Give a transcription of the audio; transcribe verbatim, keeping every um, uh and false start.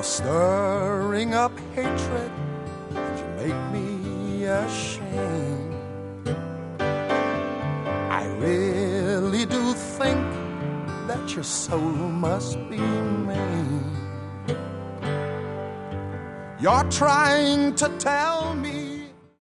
stirring up hatred, and you make me ashamed. I really do think that your soul must be mean. You're trying to tell me